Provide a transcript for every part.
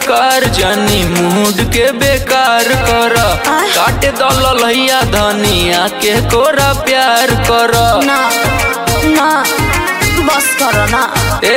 सरकार जानी मूड के बेकार कर काटे दलैया धनिया के कोरा प्यार कर ना ना बस करो ना।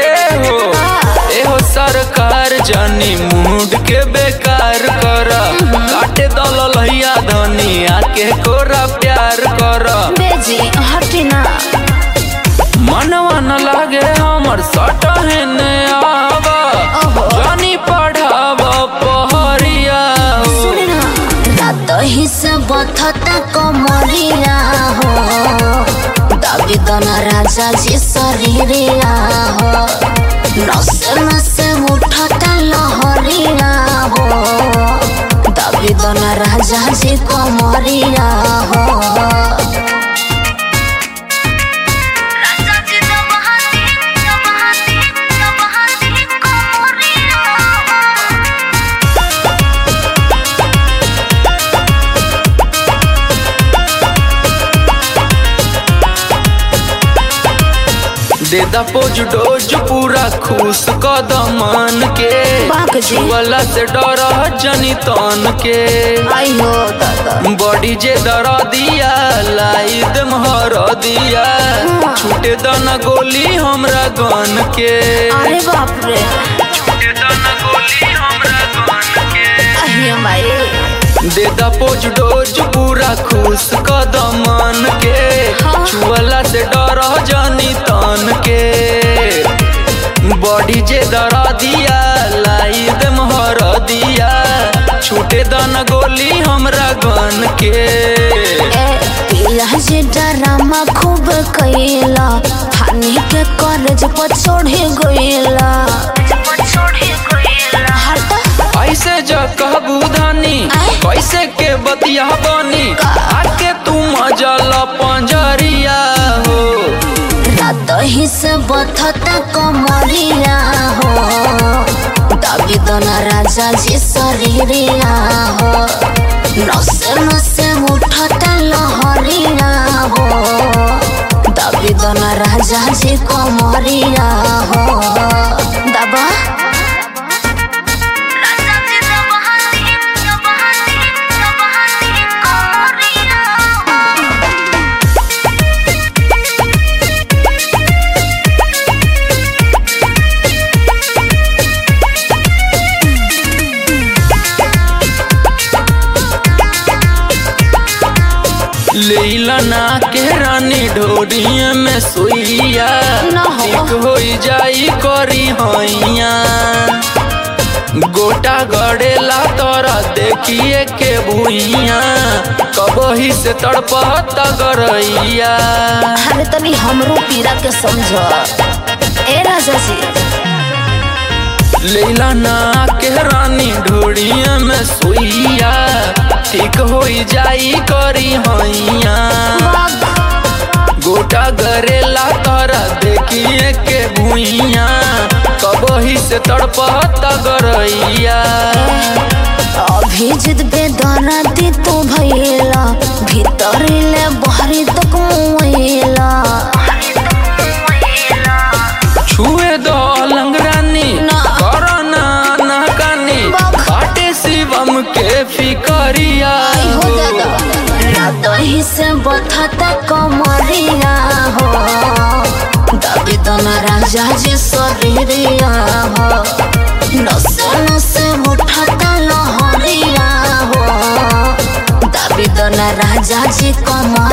ए हो सरकार जानी मूड के बेकार कर काटे दलैया धनिया के कोरा प्यार कर बेजी हटी ना। मनवा न लागे हमर सटहे ने आवा जानी पढ़ावा पहरिया सुन ना रात ही से बथता कमरिया हो दाबी दना राजा जी शरीरिया हो नसे नसे उठता लहरिया हो दाबी दना राजा जी कमरिया हो। देदा पोज डोज पूरा खुश कदमन के छुअला से डर जनी तन के आइयो दादा बड़ी जे दर दिया लाई दम हर दिया छूटे दना गोली हमरा गन के। अरे बाप रे छूटे दना गोली हमरा गन के अहिया माई देदा पोज डोज पूरा खुश कदमन के छुअला से डर जनी तन के बड़ी जे दर दिया लाई दम हर दिया छूटे दना गोली हमरा गन के। जे डरामा खूब कैला फानी के कॉलेज पर छोड़े गईला ऐसे कहबू धानी कैसे के बतिया बनी आके तू मजल पंजरिया हो रात ही से बथता कमरिया हो दाबी दना राजा जी शरीरिया हो नसे नसे उठता लहरिया हो दाबी दना राजा जी कमरिया हो दाबा लेला ना के रानी ढोरिया में सोइया ठीक हो जाई करी हैया गोटा गड़ेला तोरा देखिए के भुइया कबही से तड़पता गरैया। अरे तनी हमरो पीरा के समझ ए राजा जी लेला ना के रानी ढोरिया में सोइया ठीक हो जाई करी हैया गोटा गरेला तोरा देखिए के भुइया कबही से तड़पता गरैया। अभी जिद बेदना दी तो भैला भीतर ले बाहरी तक मुएला छुए दो लंगरानी करना ना कानी काटे शिवम के फिकरिया हो रात ही से बथता कमरिया हो दाबी दना राजा जी शरीरिया हो नसे नसे उठता लहरिया हो दाबी दना राजा जी कमरिया।